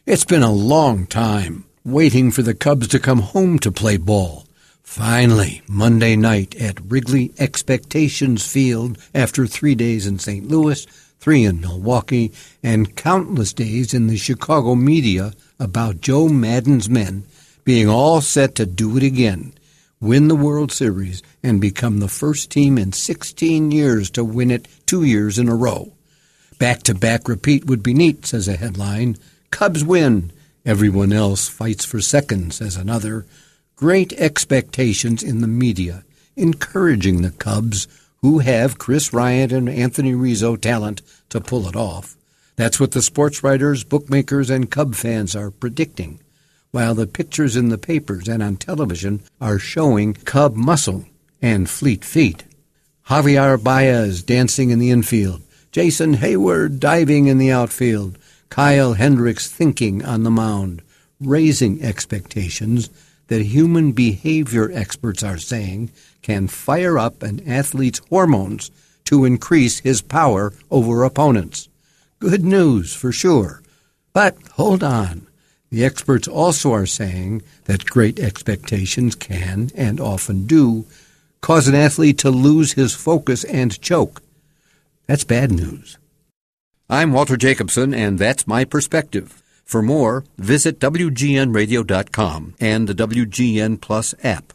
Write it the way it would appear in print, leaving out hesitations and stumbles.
It's been a long time waiting for the Cubs to come home to play ball. Finally, Monday night at Wrigley Expectations Field after 3 days in St. Louis, 3 in Milwaukee, and countless days in the Chicago media about Joe Maddon's men being all set to do it again, win the World Series, and become the first team in 16 years to win it 2 years in a row. Back-to-back repeat would be neat, says a headline. Cubs win. Everyone else fights for second, says another. Great expectations in the media, encouraging the Cubs, who have Chris Bryant and Anthony Rizzo talent to pull it off. That's what the sports writers, bookmakers, and Cub fans are predicting, while the pictures in the papers and on television are showing Cub muscle and fleet feet. Javier Baez dancing in the infield, Jason Hayward diving in the outfield, Kyle Hendricks thinking on the mound, raising expectations that human behavior experts are saying can fire up an athlete's hormones to increase his power over opponents. Good news for sure. But hold on. The experts also are saying that great expectations can, and often do, cause an athlete to lose his focus and choke. That's bad news. I'm Walter Jacobson, and that's my perspective. For more, visit WGNradio.com and the WGN Plus app.